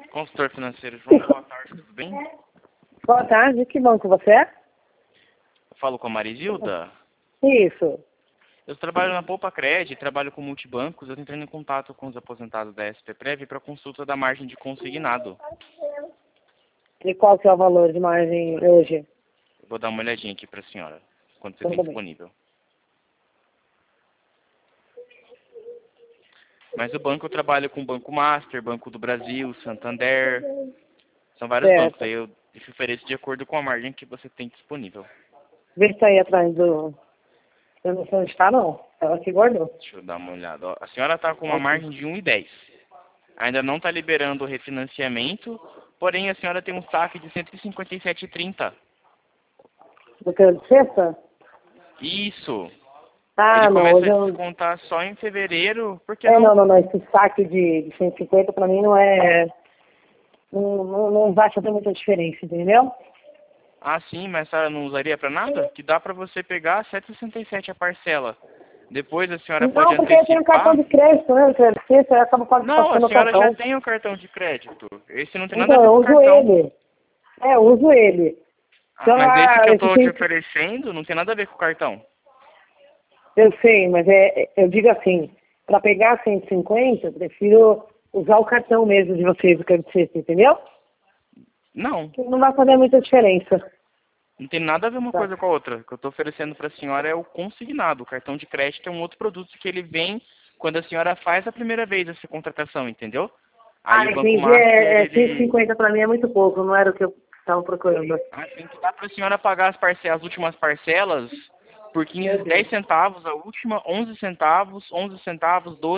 Consultor financeiro João, boa tarde, tudo bem? Boa tarde, que banco você é? Eu falo com a Marisilda. Isso. Eu trabalho na Poupa Cred, trabalho com multibancos, eu estou entrando em contato com os aposentados da SPPrev para consulta da margem de consignado. E qual que é o valor de margem hoje? Eu vou dar uma olhadinha aqui para a senhora, quando você Tudo tem bem. disponível. Mas o banco eu trabalho com Banco Master, Banco do Brasil, Santander, são vários Certo. bancos, aí eu ofereço de acordo com a margem que você tem disponível. Vê se tá aí atrás do... Eu não sei onde está, não. Ela se guardou. Deixa eu dar uma olhada. Ó, a senhora está com uma Aqui. margem de 1,10. Ainda não está liberando o refinanciamento, porém a senhora tem um saque de 157,30. Do que de sexta? Isso. Ah, Ele não. começa Hoje a eu... descontar só em fevereiro, porque não. Esse saque de 150 pra mim não é... Não vai fazer muita diferença, entendeu? Ah, sim, mas a senhora não usaria para nada? Que dá para você pegar 7,67 a parcela. Depois a senhora pode Não, porque eu tenho cartão antecipar. de crédito, né? De sexta, eu acabo Não, a passando o senhora já cartão. tem o cartão de crédito. Esse não tem nada a Então, ver eu com o uso cartão. ele. Eu uso ele. Ah, Então, mas esse que eu estou te esse oferecendo não tem nada a ver com o cartão. eu sei, mas eu digo assim, para pegar 150, eu prefiro usar o cartão mesmo de vocês, do que de sexta, entendeu? Não. Que não vai fazer muita diferença. Não tem nada a ver uma Tá. coisa com a outra. O que eu estou oferecendo para a senhora é o consignado. O cartão de crédito é um outro produto que ele vem quando a senhora faz a primeira vez essa contratação, entendeu? Aí o Banco Entendi. Master, ele... 150 para mim é muito pouco, não era o que eu estava procurando. Assim que dá para a senhora pagar as últimas parcelas por 15, Meu Deus. 10 centavos, a última 11 centavos, 12